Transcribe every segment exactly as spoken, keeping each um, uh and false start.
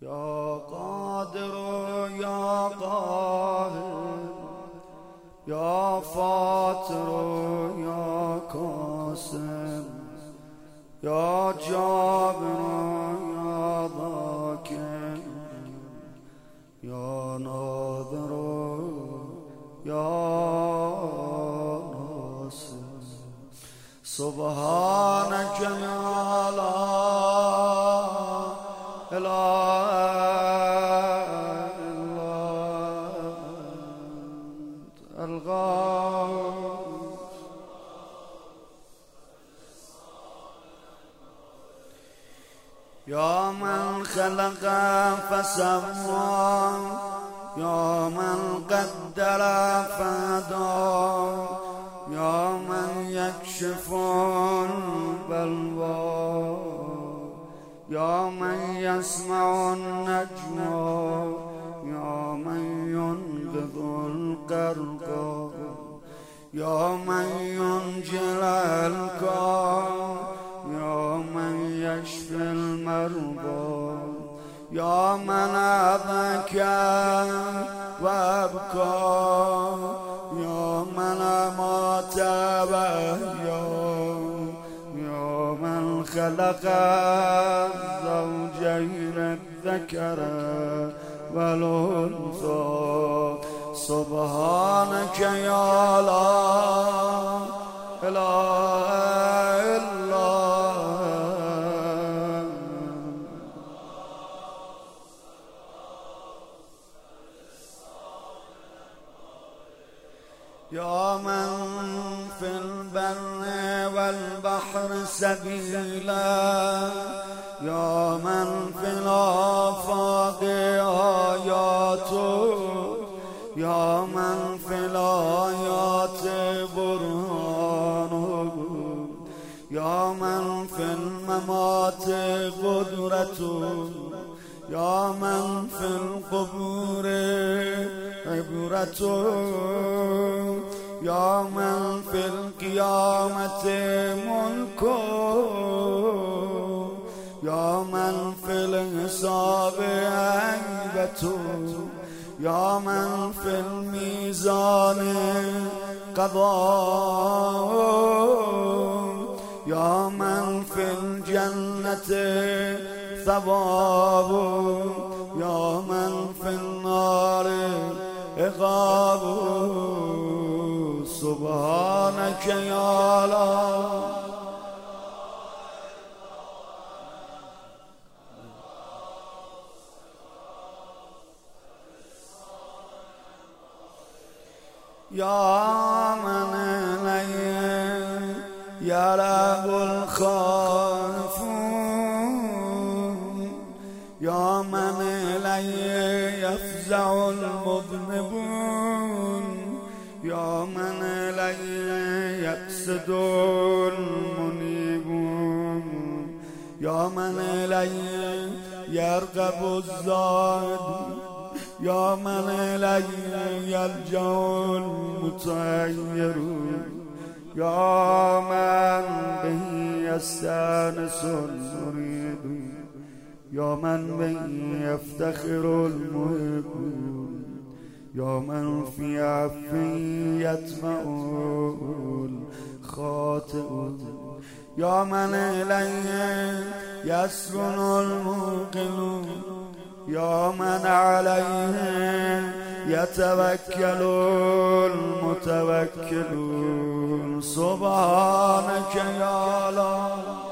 يا قادر يا قاهر يا فاتر يا قاسم يا جابر يا ذاكر يا ناظر يا ناصر سبحانك يا لا إله إلا أنت الغوث يا من خلق فسوى يا من قدر فهدى يا من يكشف البلوى يا من يسمع النجوى يا من ينقذ القرقى يا من ينجي الألقى يا من يشفي المرضى يا من أبكى وأبكى يا من أمات وأحيا يا من خلق الزوجين الذكر والأنثى سبحانك يا لا إله إلا يا من في البر والبحر سبيلا يا من في الآفاق آياته يا من في الآيات برهانه يا من في الممات قدرته يا من في القبور عبرته يا من في القيامة ملكه يا من في الحساب هيبته يا من في الميزان قضاء يا من في الجنة ثواب يا من في النار عقاب سبحانك يا لا يا من إليه يرغب الخائفون يا من إليه يفزع المذنبون يا من إليه يقصد المنيبون يا من إليه يرغب الزاهدون يا من إليه يلجأ المتعيرون يا من به يستانس المريد يا من به يفتخر المحبون يا من في عفه يطمع الخاطئون يا من إليه يسكن الموقنون يا من عليه يتوكل المتوكلون سبحانك يا لا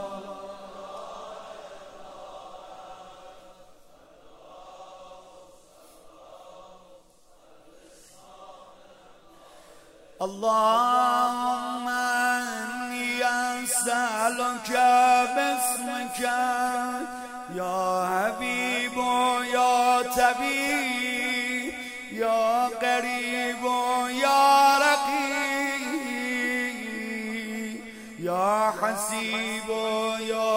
اللهم إني أسألك باسمك يا حبيب يا طبيب يا قريب يا رقيب يا حسيب يا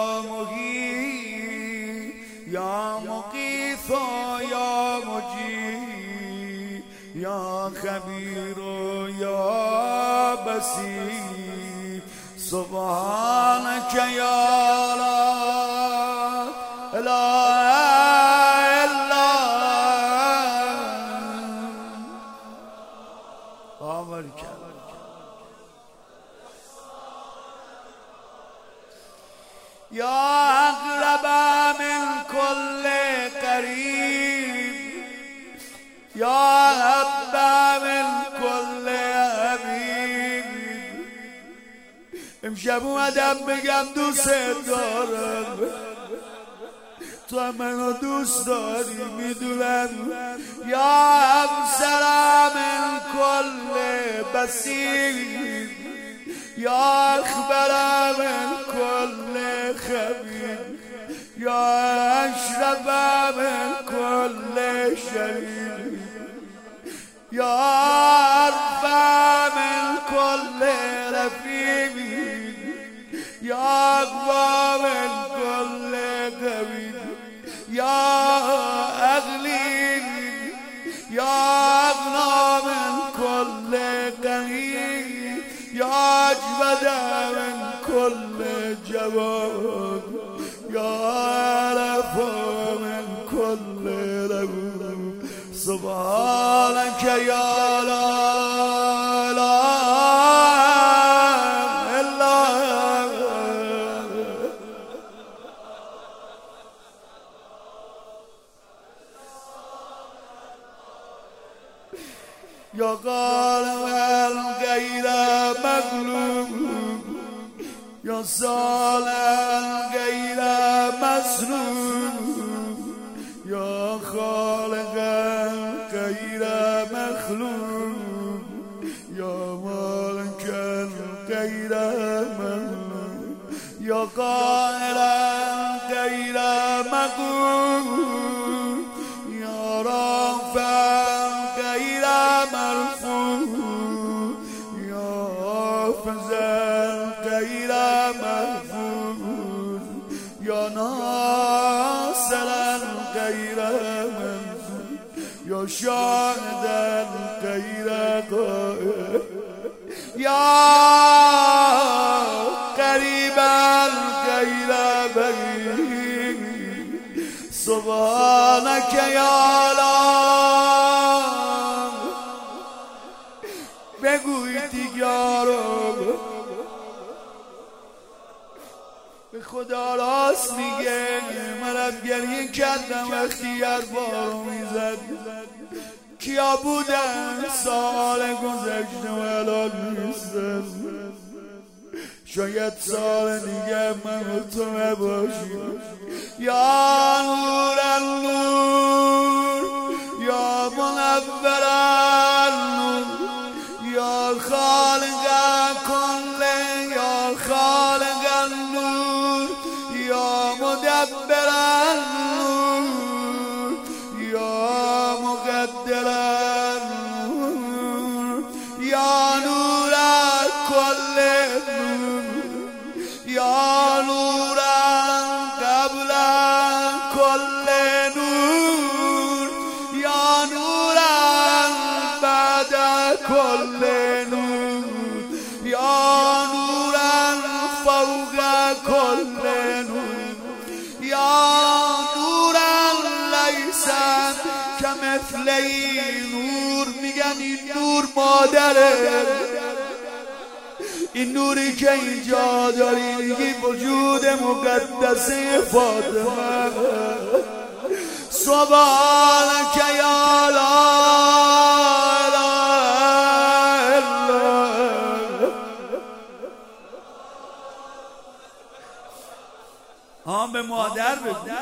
مغيث يا مغيث يا مجيب يا خبير يا بصير سبحانك يا لا إله إلا كريم يا هبة من كل حبيب. امشب اومدم بگم دوست دارم، تو هم منو دوست داری میدونم. یا همسرم من کل بصیر، یا اخبرم من کل خبیر، یا اشرفم من کل شریر، یا ارفع من کل رفیق، یا اقوى من كل قوي، يا أغلي يا أغنى من كل غني، يا أجود من كل جواد، يا أرفع من كل رب. سبحانك يا لا يا غالب غير مغلوب، يا صالح غير مسلوب، يا خالق غير مخلوق، يا مالك غير مملوك، يا قاهر غير مقهور، يا رافع غير محفوظ، يا ناصرا غير منصور، يا شاهدا غير قائل، يا قريبا غير بعيد. سبحانك يا الله. بگوی دیگر به خدا راست میگه، منم گریه کردم وقتی اربارو میزد. کیا بودن سال گذشته و الان نیستن، شاید سال دیگه من و تو نباشیم. یا نور النور، یا منور النور، یا خالق کل، یا خالق النور، یا مدبر النور، یا مقدر النور، یا نور کل نور، یا نور قبل کل نور، یا نور بعد کل نور، یا نور فوق کل نور، یا نور لیس کمثله نور. میگن این نور مادره، این نوری که اینجا داری میگی وجود مقدسه فاطمه. سبحانك یا لا اله الا هم به مادر بگو.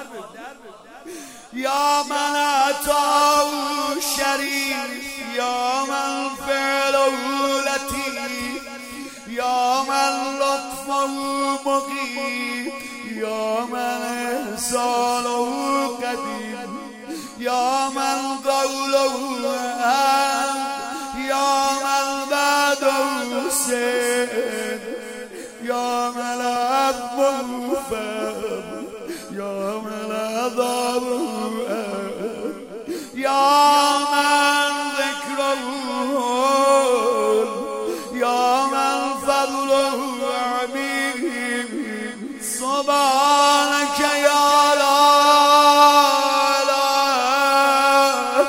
یا من عطاو شریف، یا من فعله لطیف، یا من لطفه مقیم، یا من احسانه قدیم، یا من قوله حق، یا من بعده سر، یا من عفوه فهم، یا من عذابه أهل، یا من ذکره هول، یا من فضله عمیم. سبحانك یا لا اله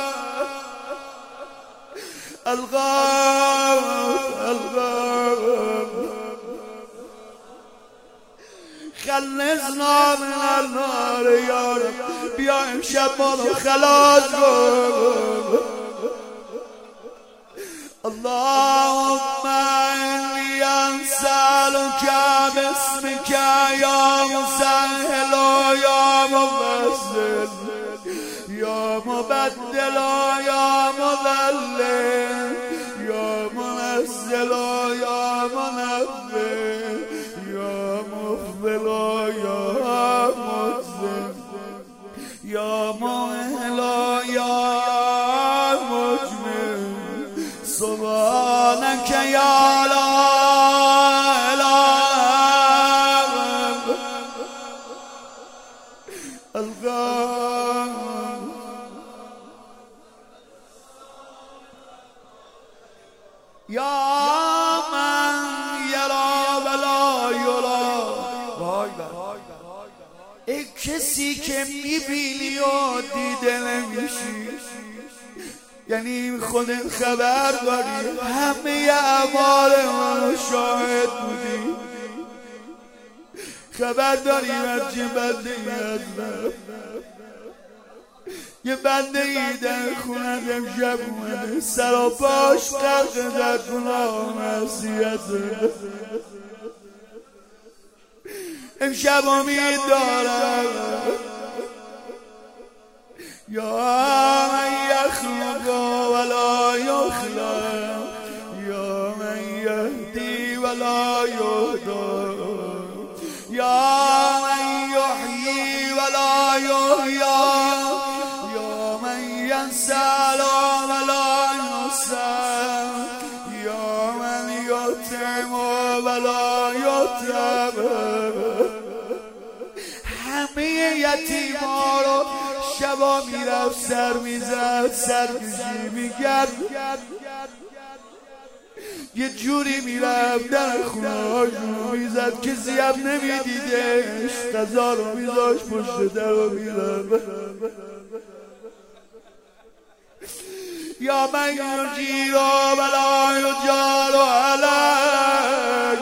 الغار الغار. خلصنا من النار یا رب. یا امشب ما رو خلاص کن. اللهم انی اسألک باسمک یا مسهل یا مفصل یا مبدل یا مضل یا منزل یا منفل یا مفضل یا مجزل یا مهل یا مجمل سبحانك يا لا إله الغفور. يا من يرى ولا يرى. ای کسی که میبینی و دیده نمیشی، یعنی خودت خبر داری، همه اعمال منو شاهد بودی، خبر داری من چه بنده ای هستم. یه بنده ای در خونت امشب اومده سر و پاش غرق در گناه و معصیته، امشب امید دارم. یا من یخلق ولا یخلق یا من یهدی ولا یهدی یا من یحیی ولا یحیی یا من ینسل ولا ینسل یا من یطعم ولا یطعم. همه یتیما رو شبا میرفت سر میزد، سرکشی میکرد، یه جوری میرفت در خونه هاشون میزد کسی هم نمیدیدش، غذا رو میذاش پشت در رو میرفت. یا من یجیر ولا یجار علیه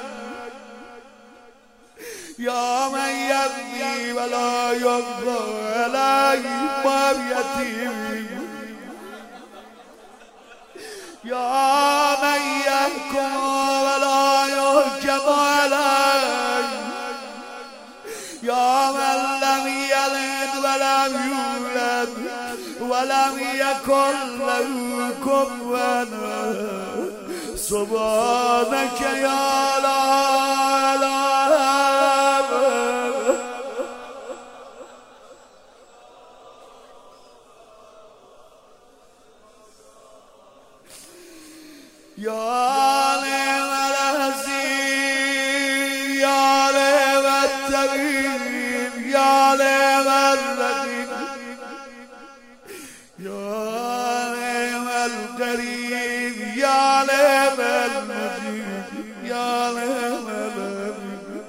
یا من یبنی ولا یبقى علیه ما یتیم یا من یحکم ولا یحکم علیه یا من لم یلد ولم یولد ولم یکن له کفوا سبحانک یا لا یا للعزیز یا للطبیب یا للرقیب یا للقریب یا للمجید یا للمجید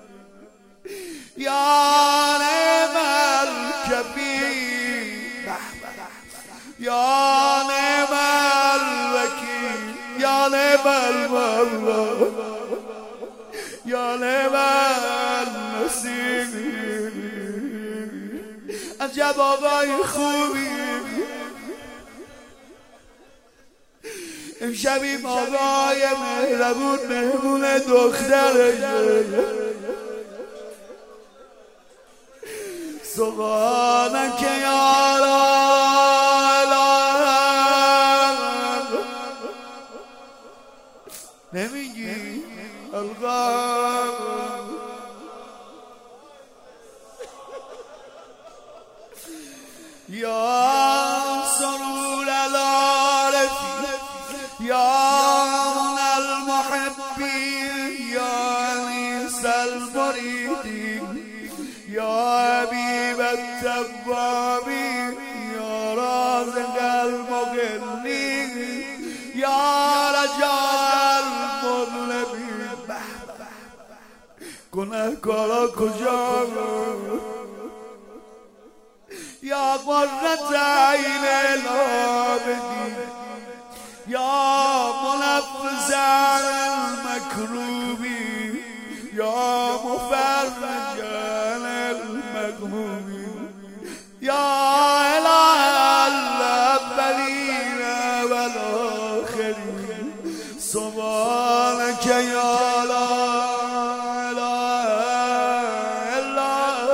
یا للکبیر یا للوکیل یا نعم المولى یا نعم النصیر. عجب آقای خوبی، امشب این آقای مهربون مهمون دخترشه. سبحانک یا لا نمیگی الغام. یا سرور العارفین یا من المحبین یا انیس المریدین یا حبیب التوابین یا رازق المقلین یا رجاء المظلمین. گناهکارا کجا یا قرة عین العابدین یا منفذ عن المکروبین یا مفرج عن المغمومین اله الاولین والآخرین سبحانک یا لا اله الا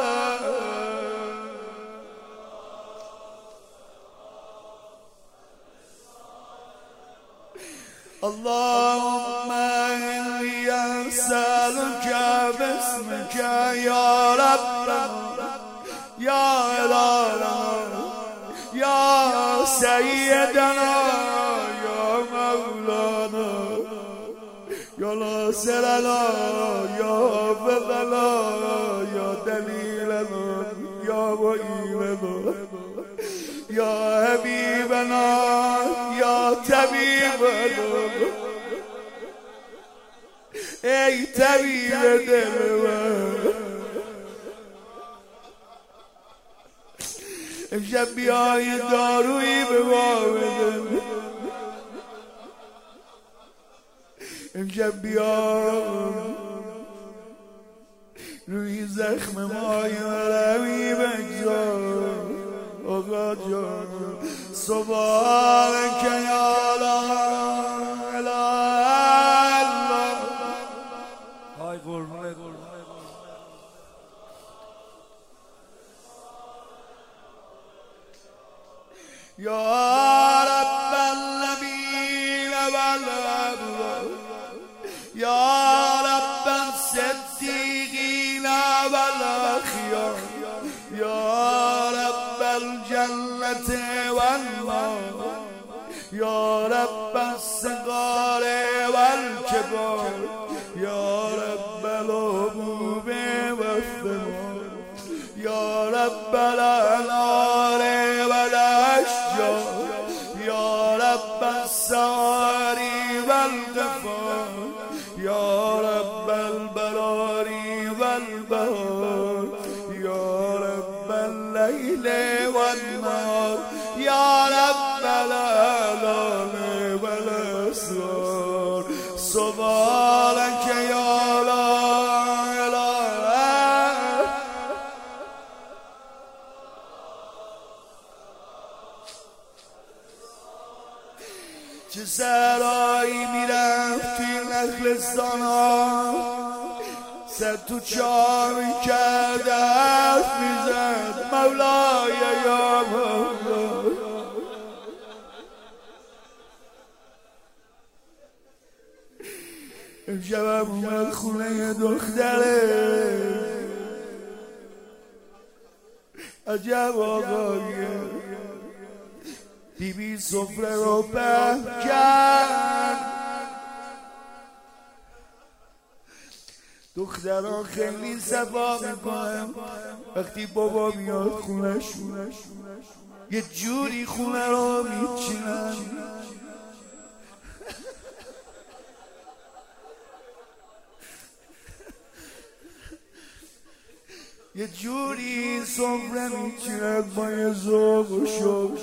اللهم إني أسألك باسمك يا ربنا يا إلهنا يا سيدنا يا مولانا يا ناصرنا يا حافظنا يا دليلنا يا معيننا يا حبيبنا يا طبيبنا ای طبیب دل من امشب بیای دارویی به ما بده امشب بیا روی زخم مای مرمی بگذار آقا جان سبحانک یا لا اله الا های قربونه یا رب النبیین والابرار یا رب الصدیقین والاخیار یا رب الجنة والنار یا رب الصغار والكبار یا رب الحبوب والثمار یا رب الانهار والاشجار یا رب السواری والغفار یا رب البراری والبهار یا رب الليل والنهار یا رب الآلام والاسرار سبحانك یا لا اله چه سرایی میرفت توی نخلستان ها سر تو چار کرد حرف میزد مولای یا مولا امشبم اومد خونه دختره عجب آقایه بیبی سفره رو پهن کرد دختران خیلی صفا میکنم وقتی بابا میاد خونش یه جوری خونه رو میچینن یه جوری سفره میچینن با یه ذوق و شوق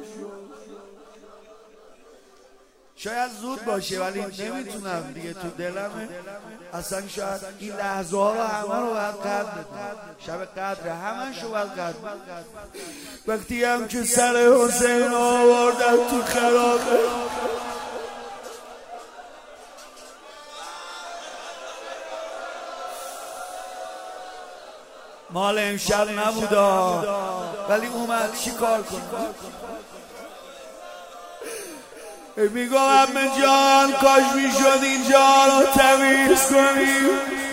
شاید زود باشه ولی نمیتونم دیگه تو دلمه اصلا شاید این لحظه ها رو همه رو باید قدر بدیم شب قدر همه شو باید قدر وقتی هم که سر حسین آوردن تو خرابه مال امشب نبودا ولی اومد چی کار کنم میگم امه جان کاش میشد اینجا رو تمیز کنی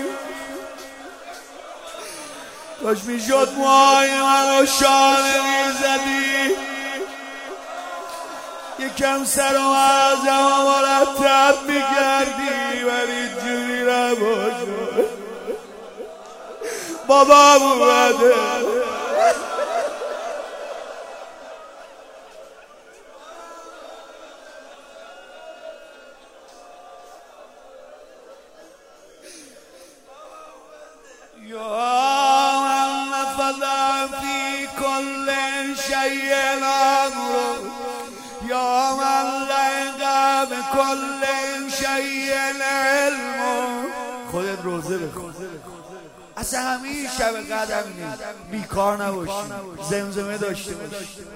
کاش میشد موهای من رو شانه میزدی یکم سر و عرضم مرتب میکردی ولی جوری نباشه بابا اومده یا من نفذ فی کل شیء امره یا من لقب کل شیء علم خودت روزه بخون از اصلا همین شب قدر اینه بیکار نباشیم، زمزمه داشته باشیم.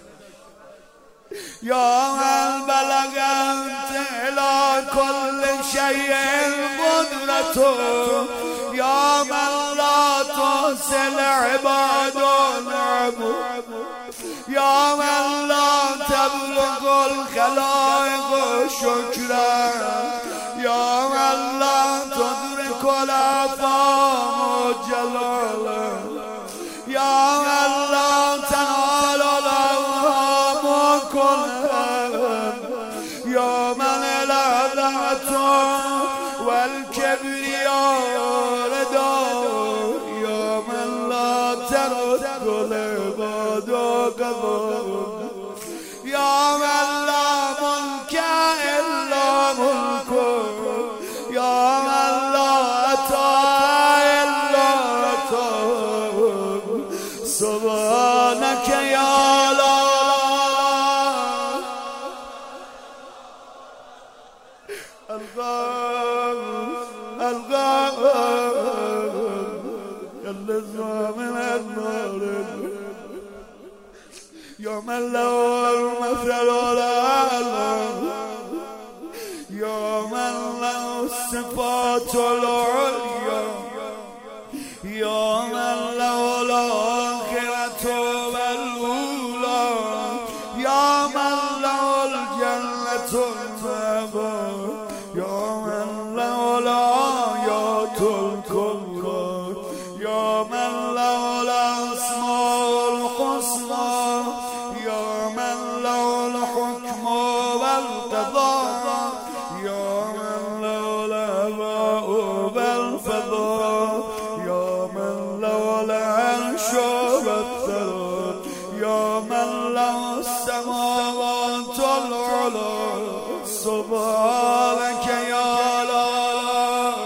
یا من بلغت الی کل شیء قدرته، یا من لا تحصل عباد العبود، یا من لا تبلغ الخلائق شکرا، یا من لا تدرك الافهام جلالا، یا من لا تنال الأوهام كلها، یا من العظمة والكبرياء رداء، یا من لا ترد العباد قضاء، یا من لا ملك إلا ملكه، یا من لا عطاء إلا عطاءه، سبحانك یا الله. الغام الغام اللذة من النار، يا من له المثل الأعلى، يا من له الصفات العليا، يا من له الآخرة والأولى، يا من له الجنة والمأوى، يا من له الآيات الكبرى، يا من له الأسماء الحسنى، يا من له الحكم والقضاء، يا من له الآباء والفضاء، يا من له العرش والثرى، يا من له السماوات العلى، سبحانك يا الله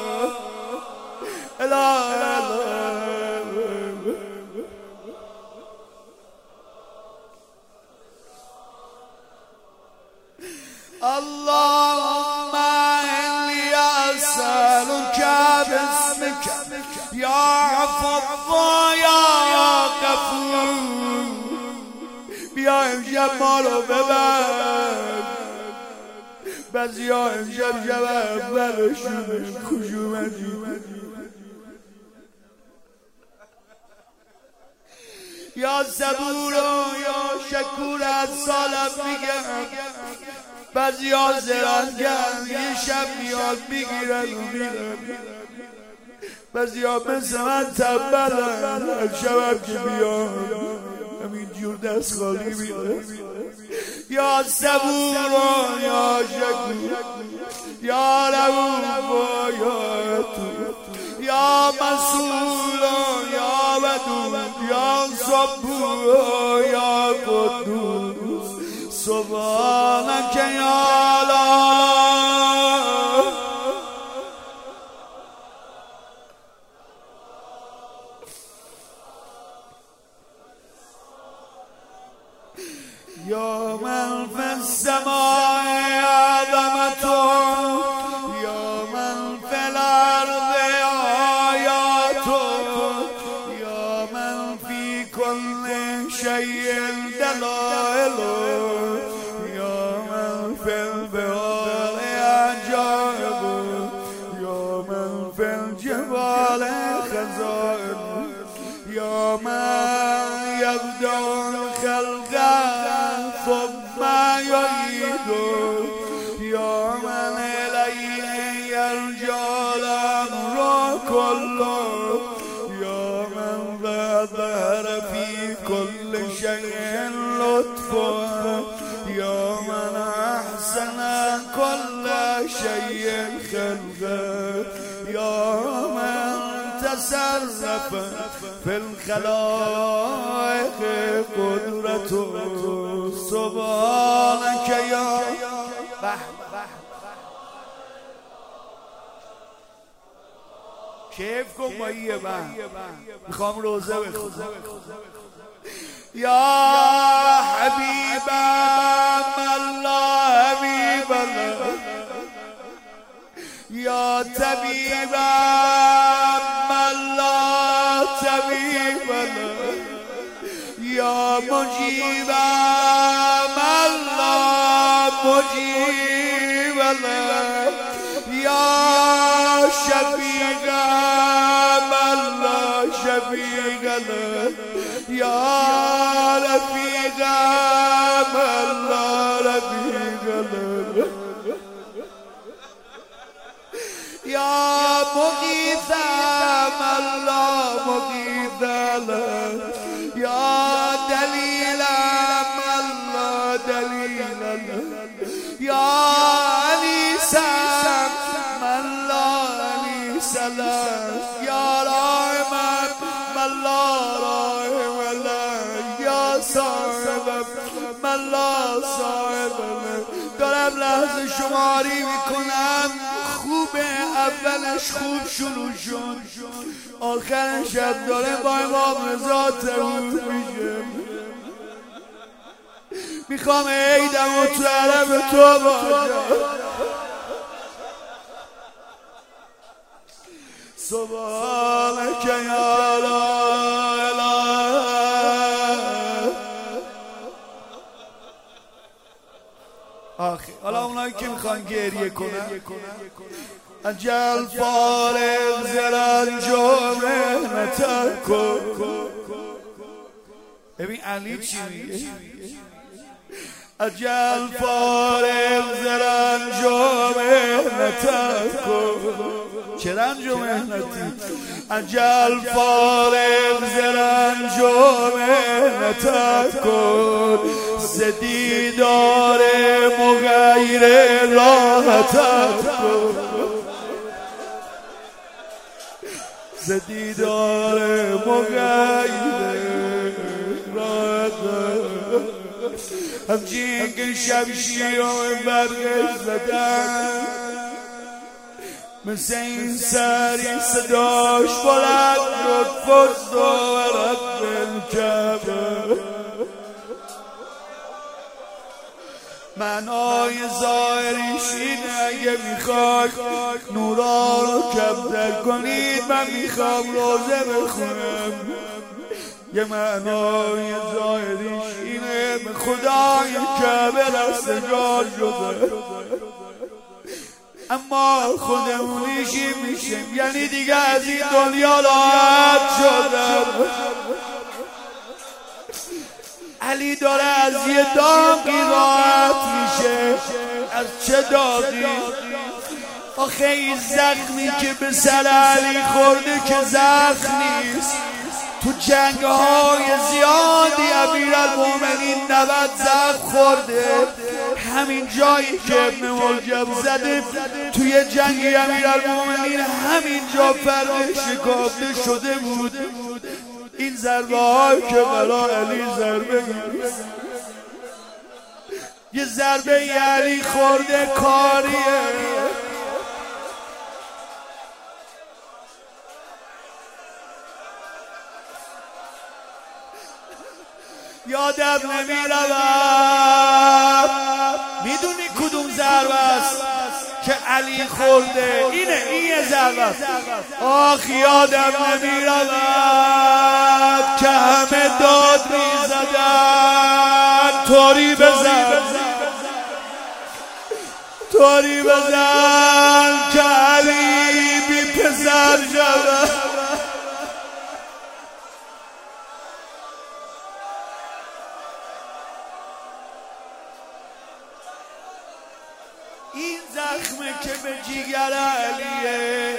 لا اللهم إني أسألك باسمك يا عفو يا غفور. بیا امشب ما رو ببر، بعضیا امشب شب اولشونه خوش اومدی. یا صبور و یا شکور از سالم میگم، بعضیا زرنگن یه شب میاد میگیرن و میرن، بعضیا مثل من تنبلن از شبم که بیان همینجور دست خالی میره. یا صبور و یا شکور، یا رؤوف و یا عطوف، یا مسئول و یا ودود، یا صبور و یا قدوس، سبحانك یا الله. یا من فی السماء عظمته، یا من فی الارض آیاته، یا من فی کل شیء دلائله، یا من فی البحار عجائبه، یا من فی الجبال خزائنه، یا من یبدأ الخلق ثم يعيده، یا من إليه يرجع الأمر كله، یا من ظهر في كل شيء لطفه، یا من أحسن كل شيء خلقه، یا من تصرف في الخلائق قدرته، سبحانك یا. کیف کن با یه من میخوام روزه بخونم. یا حبیب الله حبیب الله، یا طبیب الله مجیبم الله مجیب یا شفیقم الله شفیق یا رفیقم الله رفیق یا مغیثم الله مغیث یا دلیلم الله دلیل یا انیسم الله انیس یا راحمم الله راحم یا صاحبم الله صاحبم. دارم لحظه شماری میکنم، خوبه اولش خوب شروع شد، آخرش هم داره با امام رضا تموم میشه. میخوام عیدم و تو عرب تو باشم. سبحانک یا لا اله. آخی حالا اونایی که میخوان گریه کنن اجل فارغ زرنج و مهنت کن. ببین علی چی میگه؟ اجل فارغ زرنج و مهنت کن. چه رنج و مهنتی؟ اجل فارغ زرنج و مهنت کن، زدیدار مغیر راحتت کن، زدیدار مغیر راحتت. همچین که شمشیر و برق زدن، مثل این سری صداش بلند لطف و زورت بالکعبه. معنای ظاهریش اینه اگه میخواد نورا رو کمتر کنید من میخوام روزه بخونم. یه معنای ظاهریش اینه به خدای کعبه رستگار شده، اما خودمونیشی میشیم، یعنی دیگه از این دنیا راحت شدم. علی داره از یه داغی راحت میشه. از چه داغی؟ آخه این زخمی که به سر علی خورده که زخم نیست. تو جنگ های زیادی امیرالمومنین نود زخم خورده. همین جایی که ابن ملجم زده توی جنگ امیرالمومنین همین جا فرق شکافته شده بود. این ضربه های که برا علی ضربه یه ضربه علی خورده کاریه. یادم نمیرود میدونی کدوم ضربه است که علی خورده؟ اینه، این یه ضربه است. آخ یادم نمیرود که همه داد میزدن طوری بزن طوری بزن که علی بی پسر شود. این زخمه که به جیگر علیه،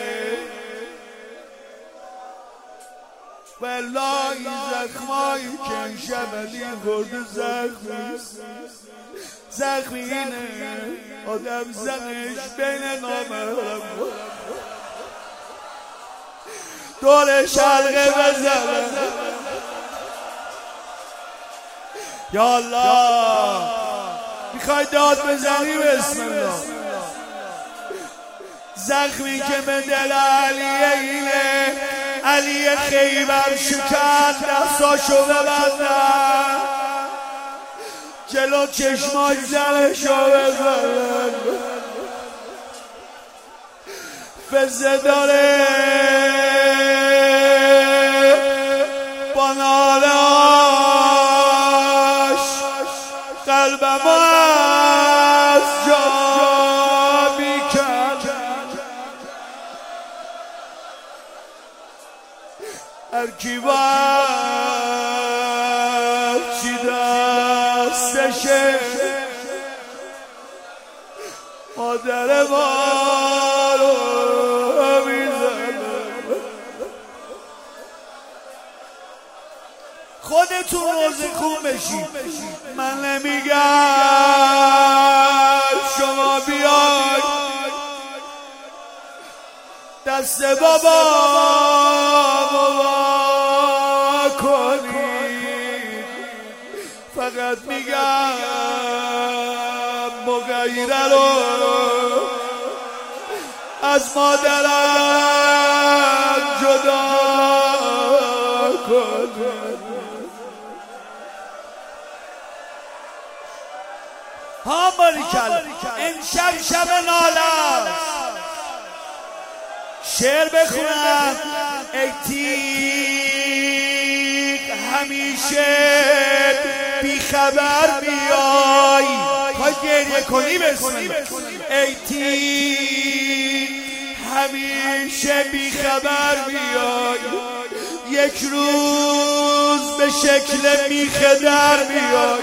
والله این زخمایی که امشب علی خورده زخمی زخمی اینه آدم زنش بین نامحرم دورش حلقه بزنه. یا الله میخوای داد بزنی؟ بسم الله. زخمی که به دل علیه اینه، علی خیبر شکن دستاشو ببندن جلو چشماش زنشو بزنن. فزه داره با نالهاش قلبم از جا میکند هر کی چی دستشه مادر ما رو میزنه. خودتون روزه خون بشید، من نمیگم شما بیاید دست بابا بابا کنید، فقط میگم مغیره رو از مادرم جدا کنید. ها باریکلا امشب شب ناله شعر بخونم ای تیغ همیشه بیخبر بیای، خواهی گریه کنی بسیم ای تیغ همیشه بیخبر بیای، یک روز به شکل میخه در بیای.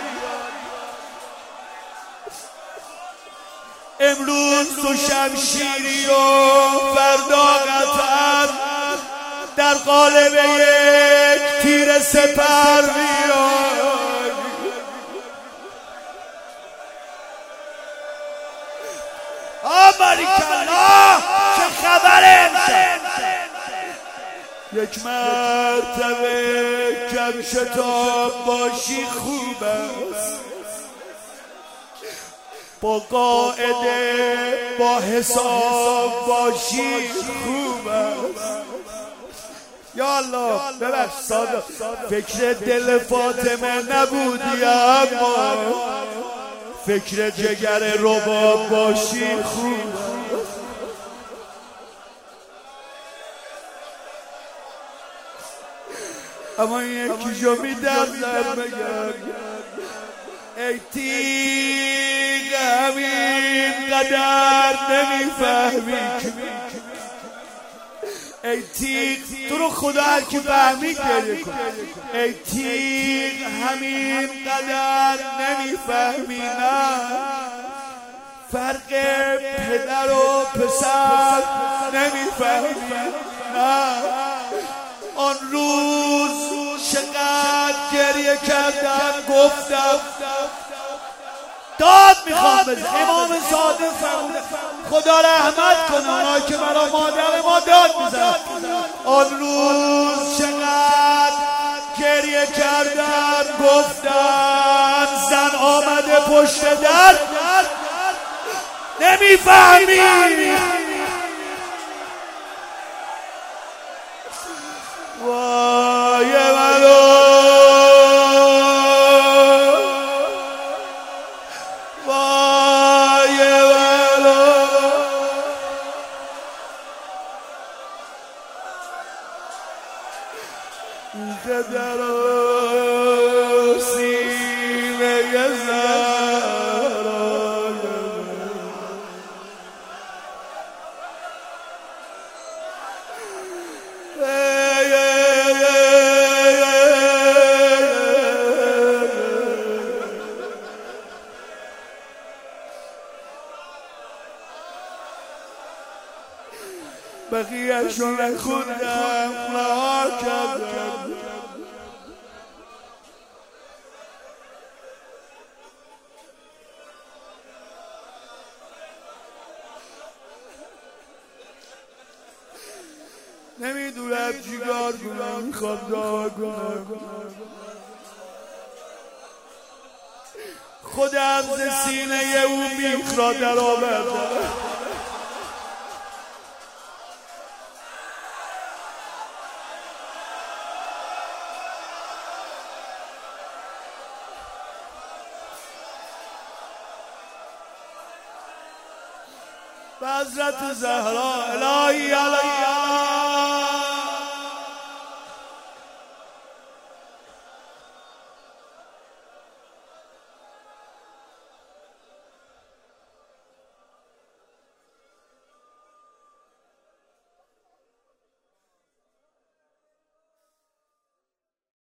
امروز تو شمشیری و فردا قطعا در قالب یک تیر سپر بیای. آمریکانا چه خبره امشب؟ یک مرتبه کم شتاب باشی خوب است، با قاعده با حساب باشی خوب است. یا الله ببخش صادق فکر دل فاطمه نبودی اما فکر جگر رباب باشی خوب است. اما یکی جو می‌دردم بگم ای تیغ همین قدر نمیفهمی، ای تیغ تو رو خدا هر کی فهمی گریه کن، ای تیغ همین قدر نمیفهمی نه فرق پدر و پسر نمیفهمی نه. آن روز چقدر گریه کردم گفتم داد میخوام بزن. امام صادق فرموده خدا رحمت کنه اونایی که برای مادر ما داد میزن. آن روز چقدر گریه کردم گفتم زن آمده پشت در نمیفهمی. وای منو وای منو قدر و سینه زرای بقیه شو نخوندم نهار کردم. نمیدونم چیکار کنم، میخوام دعا کنم خودم ز سینه او بیخ را در آوردم. به حضرت زهرا الهی علیها